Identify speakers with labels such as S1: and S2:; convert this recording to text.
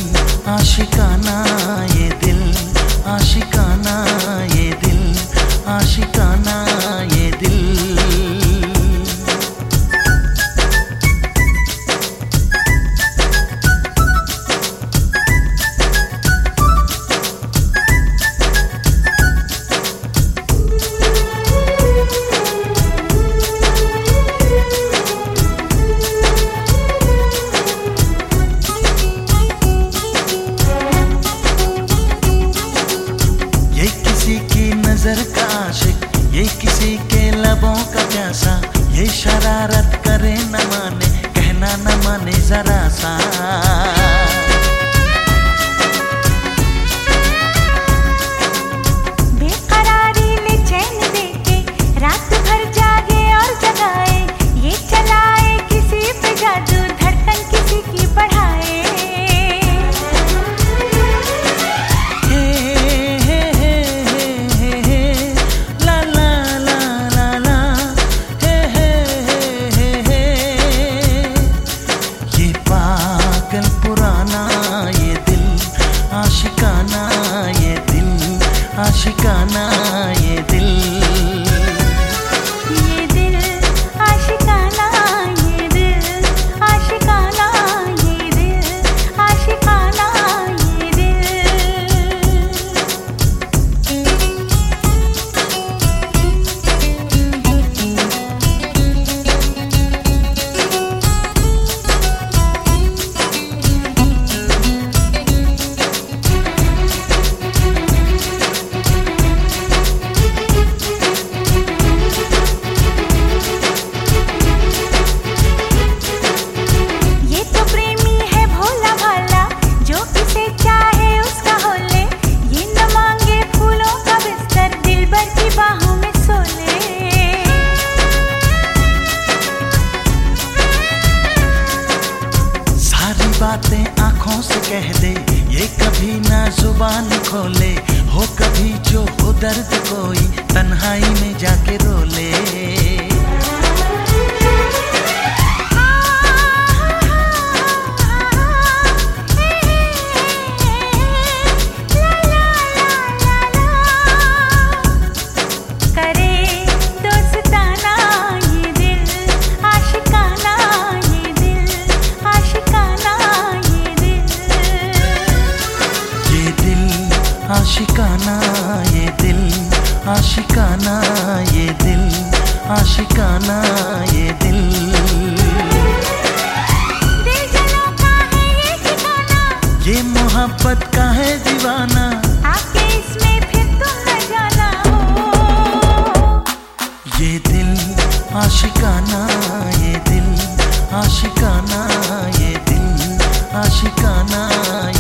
S1: आशिकाना ये दिल, आशिकाना ये दिल, आशिकाना ये दिल। नजर का आशिक, ये किसी के लबों का प्यासा, ये शरारत करे न माने, कहना न माने जरा सा।
S2: बेकरारी ले चैन देके रात भर जागे और जगाए, ये चलाए किसी पे जादू, धड़कन किसी की बढ़ाए।
S1: पुराना ये दिल, आशिकाना ये दिल, आशिकाना ये दिल।
S2: ये दिल आशिकाना ये दिल, आशिकाना ये दिल, आशिकाना ये दिल।
S1: बातें आंखों से कह दे, ये कभी ना जुबान खोले, हो कभी जो हो दर्द कोई तन्हाई में जाके रो ले। आशिकाना ये दिल, आशिकाना ये दिल, आशिकाना ये दिल।
S2: दिल जलों का है ये ठिकाना,
S1: ये मोहब्बत का है दीवाना,
S2: आके इसमें फिर तुम न जाना हो।
S1: ये दिल आशिकाना ये दिल, आशिकाना ये दिल, आशिकाना